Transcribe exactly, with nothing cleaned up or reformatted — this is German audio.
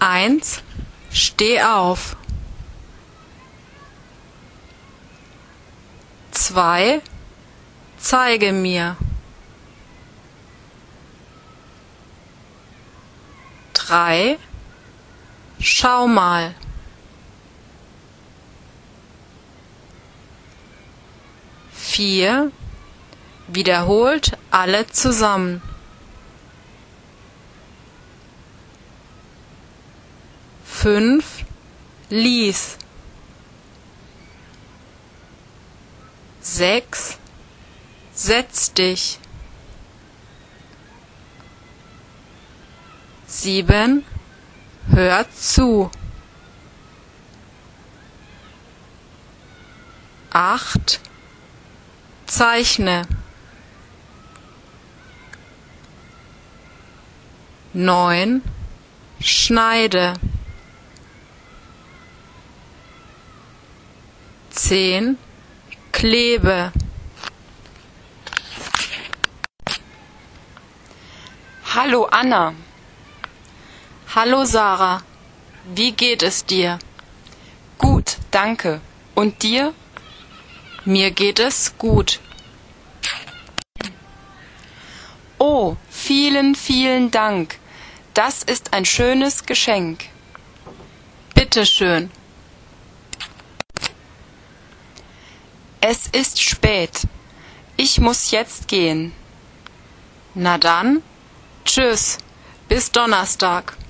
Eins, steh auf. Zwei, zeige mir. Drei, schau mal. Vier, wiederholt alle zusammen. Fünf, lies. Sechs, setz dich. Sieben, hör zu. Acht, zeichne. Neun, schneide. Zehn, klebe. Hallo Anna. Hallo Sarah, wie geht es dir? Gut, danke. Und dir? Mir geht es gut. Oh, vielen, vielen Dank. Das ist ein schönes Geschenk. Bitte schön. Es ist spät. Ich muss jetzt gehen. Na dann, tschüss, bis Donnerstag.